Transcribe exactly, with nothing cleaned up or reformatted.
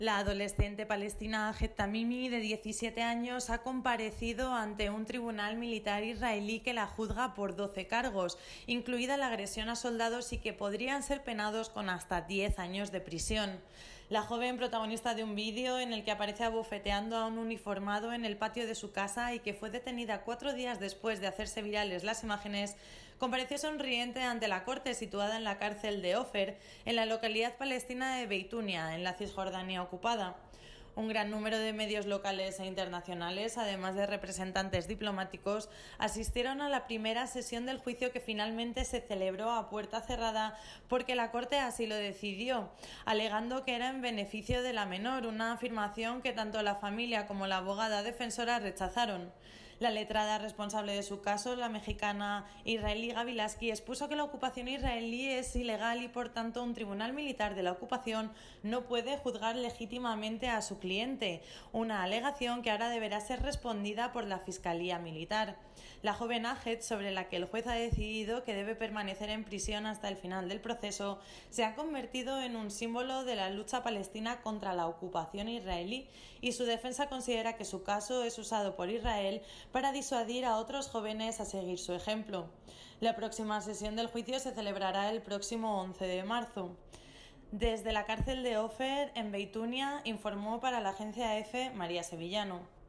La adolescente palestina Ahed Tamimi, de diecisiete años, ha comparecido ante un tribunal militar israelí que la juzga por doce cargos, incluida la agresión a soldados, y que podrían ser penados con hasta diez años de prisión. La joven, protagonista de un vídeo en el que aparece abofeteando a un uniformado en el patio de su casa y que fue detenida cuatro días después de hacerse virales las imágenes, compareció sonriente ante la corte situada en la cárcel de Ofer, en la localidad palestina de Beitunia, en la Cisjordania ocupada. Un gran número de medios locales e internacionales, además de representantes diplomáticos, asistieron a la primera sesión del juicio, que finalmente se celebró a puerta cerrada porque la Corte así lo decidió, alegando que era en beneficio de la menor, una afirmación que tanto la familia como la abogada defensora rechazaron. La letrada responsable de su caso, la mexicana israelí Gaby Lasky, expuso que la ocupación israelí es ilegal y por tanto un tribunal militar de la ocupación no puede juzgar legítimamente a su cliente, una alegación que ahora deberá ser respondida por la Fiscalía Militar. La joven Ahed, sobre la que el juez ha decidido que debe permanecer en prisión hasta el final del proceso, se ha convertido en un símbolo de la lucha palestina contra la ocupación israelí, y su defensa considera que su caso es usado por Israel para disuadir a otros jóvenes a seguir su ejemplo. La próxima sesión del juicio se celebrará el próximo once de marzo. Desde la cárcel de Ofer, en Beitunia, informó para la agencia EFE María Sevillano.